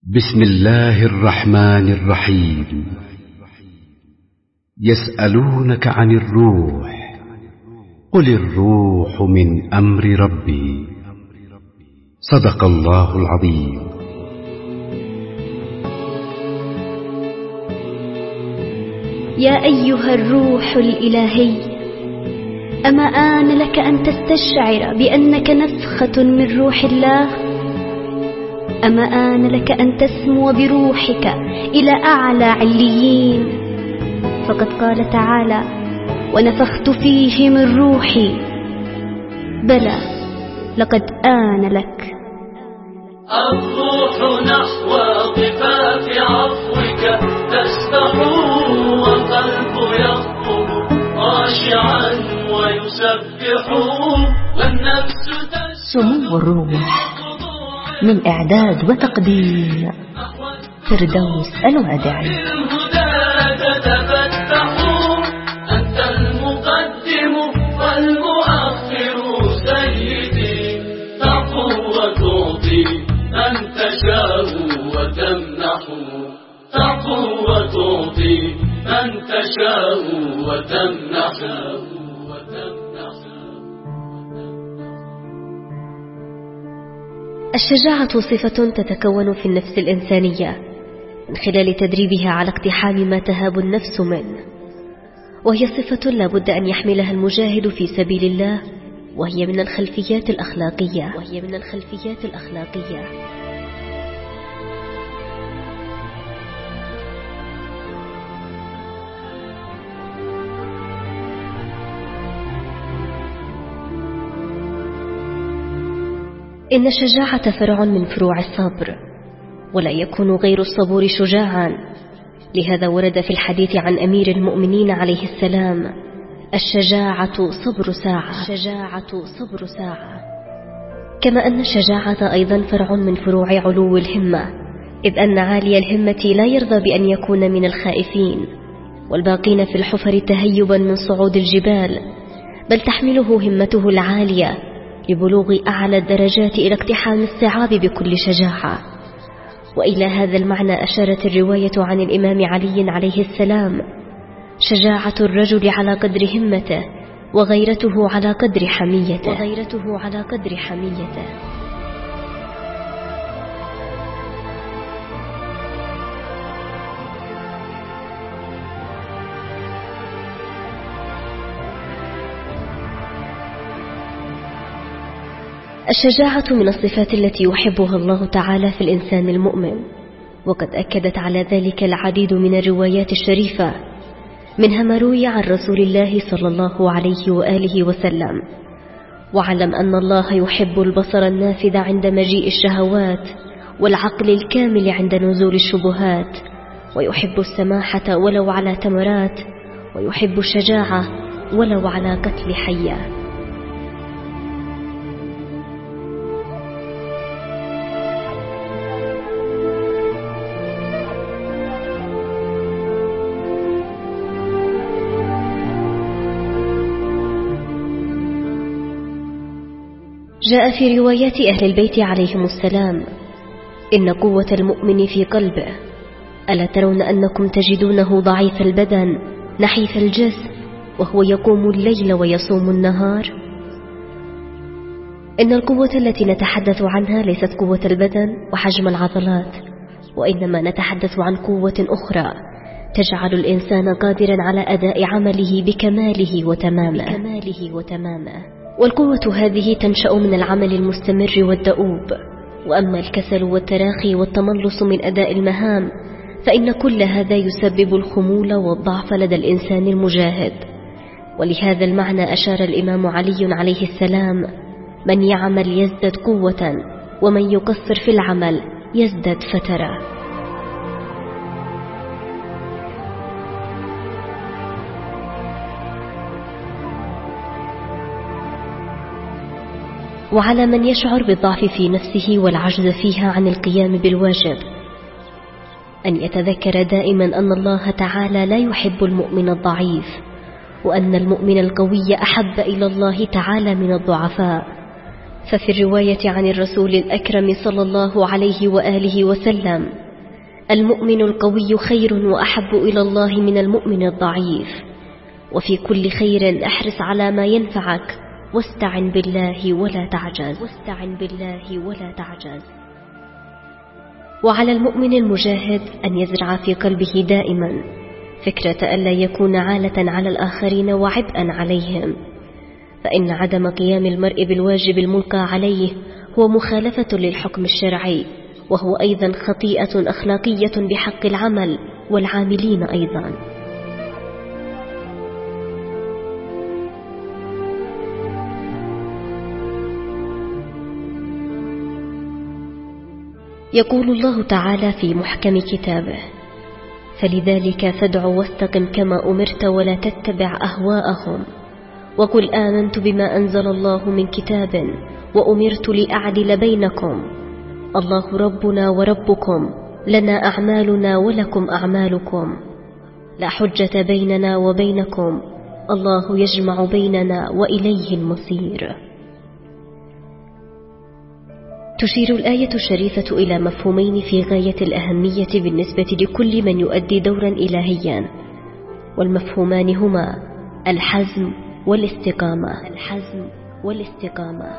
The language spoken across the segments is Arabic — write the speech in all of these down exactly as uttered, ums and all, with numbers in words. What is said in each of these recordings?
بسم الله الرحمن الرحيم. يسألونك عن الروح، قل الروح من أمر ربي. صدق الله العظيم. يا أيها الروح الإلهي، أما آن لك أن تستشعر بأنك نفخة من روح الله؟ أما آن لك أن تسمو بروحك إلى أعلى عليين؟ فقد قال تعالى: ونفخت فيه من روحي. بلى، لقد آن لك. الروح نحو ضفاف عفوك تسبح، وقلب يخطب خاشعا ويسبح، والنفس سمو الروح من إعداد وتقديم فردوس الوادعي. أنت المقدم والمؤخر سيدي، تعفو وتعطي من تشاء وتمنح، تعفو وتعطي من تشاء وتمنح. الشجاعة صفة تتكون في النفس الإنسانية من خلال تدريبها على اقتحام ما تهاب النفس منه، وهي صفة لا بد أن يحملها المجاهد في سبيل الله، وهي من الخلفيات الأخلاقية وهي من الخلفيات الأخلاقية. إن الشجاعة فرع من فروع الصبر، ولا يكون غير الصبور شجاعا. لهذا ورد في الحديث عن أمير المؤمنين عليه السلام: الشجاعة صبر ساعة. الشجاعة صبر ساعة. كما أن الشجاعة أيضا فرع من فروع علو الهمة، إذ أن عالي الهمة لا يرضى بأن يكون من الخائفين والباقين في الحفر تهيبا من صعود الجبال، بل تحمله همته العالية لبلوغ أعلى الدرجات إلى اقتحام الصعاب بكل شجاعة. وإلى هذا المعنى أشارت الرواية عن الإمام علي عليه السلام: شجاعة الرجل على قدر همته، وغيرته على قدر حميته وغيرته على قدر حميته. الشجاعة من الصفات التي يحبها الله تعالى في الإنسان المؤمن، وقد أكدت على ذلك العديد من الروايات الشريفة، منها ما روي عن رسول الله صلى الله عليه وآله وسلم: واعلم أن الله يحب البصر النافذ عند مجيء الشهوات، والعقل الكامل عند نزول الشبهات، ويحب السماحة ولو على تمرات، ويحب الشجاعة ولو على قتل حية. جاء في روايات أهل البيت عليهم السلام: إن قوة المؤمن في قلبه، ألا ترون أنكم تجدونه ضعيف البدن نحيف الجسم، وهو يقوم الليل ويصوم النهار؟ إن القوة التي نتحدث عنها ليست قوة البدن وحجم العضلات، وإنما نتحدث عن قوة أخرى تجعل الإنسان قادرا على أداء عمله بكماله وتمامه, بكماله وتمامه. والقوة هذه تنشأ من العمل المستمر والدؤوب. وأما الكسل والتراخي والتملص من أداء المهام، فإن كل هذا يسبب الخمول والضعف لدى الإنسان المجاهد. ولهذا المعنى أشار الإمام علي عليه السلام: من يعمل يزداد قوة، ومن يقصر في العمل يزداد فترة. وعلى من يشعر بالضعف في نفسه والعجز فيها عن القيام بالواجب أن يتذكر دائما أن الله تعالى لا يحب المؤمن الضعيف، وأن المؤمن القوي أحب إلى الله تعالى من الضعفاء. ففي الرواية عن الرسول الأكرم صلى الله عليه وآله وسلم: المؤمن القوي خير وأحب إلى الله من المؤمن الضعيف، وفي كل خير احرص على ما ينفعك واستعن بالله ولا تعجز واستعن بالله ولا تعجز. وعلى المؤمن المجاهد أن يزرع في قلبه دائما فكرة ألا يكون عالة على الآخرين وعبئا عليهم، فإن عدم قيام المرء بالواجب الملقى عليه هو مخالفة للحكم الشرعي، وهو أيضا خطيئة أخلاقية بحق العمل والعاملين أيضا. يقول الله تعالى في محكم كتابه: فلذلك فادع واستقم كما أمرت ولا تتبع أهواءهم وقل آمنت بما أنزل الله من كتاب وأمرت لأعدل بينكم الله ربنا وربكم لنا أعمالنا ولكم أعمالكم لا حجة بيننا وبينكم الله يجمع بيننا وإليه المصير. تشير الآية الشريفة إلى مفهومين في غاية الأهمية بالنسبة لكل من يؤدي دورا إلهيا، والمفهومان هما الحزم والاستقامة. الحزم والاستقامة.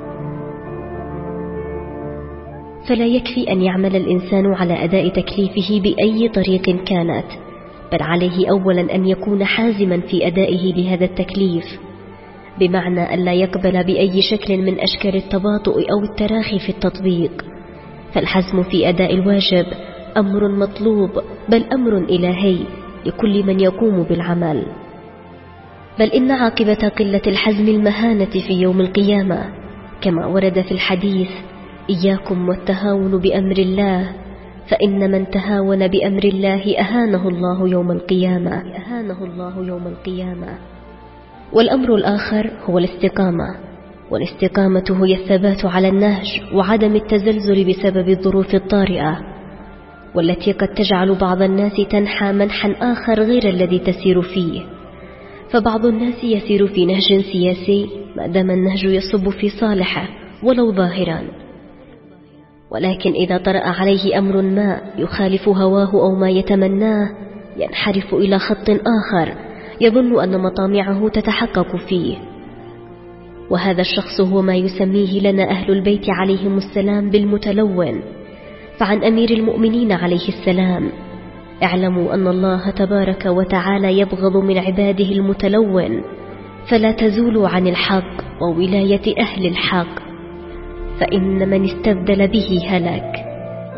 فلا يكفي أن يعمل الإنسان على أداء تكليفه بأي طريق كانت، بل عليه أولا أن يكون حازما في أدائه لهذا التكليف، بمعنى أن لا يقبل بأي شكل من أشكال التباطؤ أو التراخي في التطبيق، فالحزم في أداء الواجب أمر مطلوب بل أمر إلهي لكل من يقوم بالعمل. بل إن عاقبة قلة الحزم المهانة في يوم القيامة، كما ورد في الحديث: إياكم والتهاون بأمر الله فإن من تهاون بأمر الله أهانه الله يوم القيامة أهانه الله يوم القيامة. والأمر الآخر هو الاستقامة، والاستقامة هي الثبات على النهج وعدم التزلزل بسبب الظروف الطارئة، والتي قد تجعل بعض الناس تنحى منحا آخر غير الذي تسير فيه. فبعض الناس يسير في نهج سياسي ما دام النهج يصب في صالحه ولو ظاهرا، ولكن إذا طرأ عليه أمر ما يخالف هواه أو ما يتمناه ينحرف إلى خط آخر يظن أن مطامعه تتحقق فيه. وهذا الشخص هو ما يسميه لنا أهل البيت عليهم السلام بالمتلون. فعن أمير المؤمنين عليه السلام: اعلموا أن الله تبارك وتعالى يبغض من عباده المتلون، فلا تزولوا عن الحق وولاية أهل الحق، فإن من استبدل به هلك.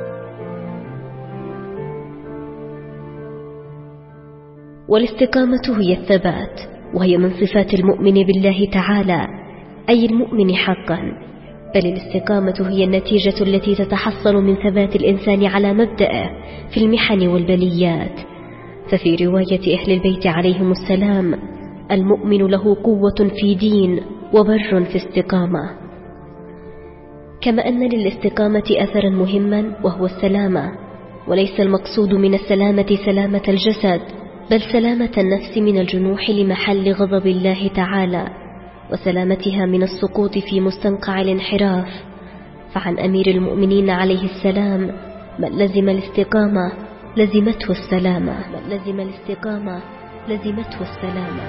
والاستقامة هي الثبات، وهي من صفات المؤمن بالله تعالى، أي المؤمن حقا. بل الاستقامة هي النتيجة التي تتحصل من ثبات الإنسان على مبدأه في المحن والبليات. ففي رواية أهل البيت عليهم السلام: المؤمن له قوة في دين وبر في استقامة. كما أن للاستقامة أثرا مهما وهو السلامة، وليس المقصود من السلامة سلامة الجسد، بل سلامة النفس من الجنوح لمحل غضب الله تعالى، وسلامتها من السقوط في مستنقع الانحراف. فعن أمير المؤمنين عليه السلام: من لزم الاستقامة لزمته السلامة من لزم الاستقامة لزمته السلامة.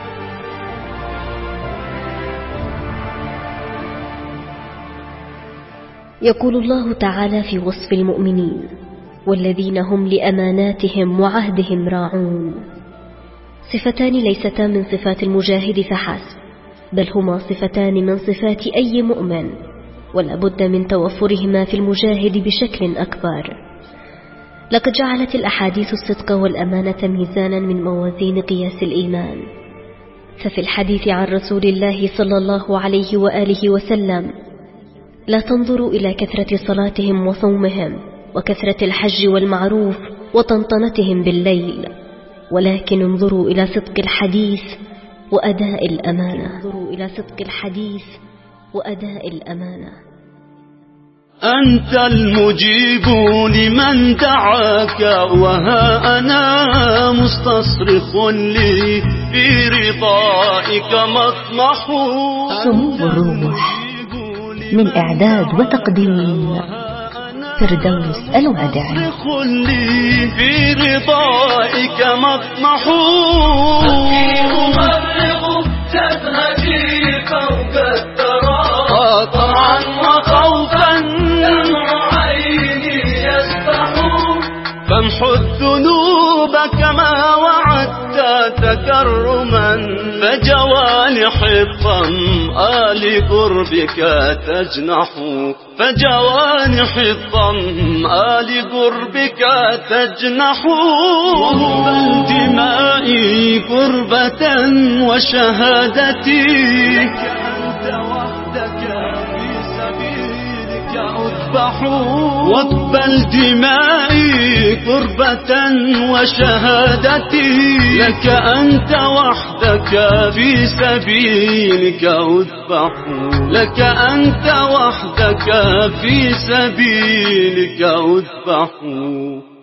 يقول الله تعالى في وصف المؤمنين: والذين هم لأماناتهم وعهدهم راعون. صفتان ليستا من صفات المجاهد فحسب، بل هما صفتان من صفات أي مؤمن، ولا بد من توفرهما في المجاهد بشكل أكبر. لقد جعلت الأحاديث الصدق والأمانة ميزانا من موازين قياس الإيمان. ففي الحديث عن رسول الله صلى الله عليه وآله وسلم: لا تنظروا إلى كثرة صلاتهم وصومهم وكثرة الحج والمعروف وطنطنتهم بالليل، ولكن انظروا إلى صدق الحديث وأداء الأمانة انظروا إلى صدق الحديث وأداء الأمانة. أنت المجيب لمن دعاك، وها أنا مستصرخ لي في رضائك مطمح. سمو الروح من إعداد وتقديم فردوس الوادعي. خلي في رضائك مطمح أمرغ تبهجي فوق الثرى طمعا وخوفا دمع عيني يسبح فامحو الذنوب كما وعدت تكرما فجوانح الظمآ لقربك تجنح فجوانح الظمآ لقربك تجنح وهب الدماء قربة وشهادتي أنت وحدك في سبيلك أذبح واقبل دمائي قربة وشهادتي لك أنت وحدك في سبيلك أذبح لك أنت وحدك في سبيلك أذبح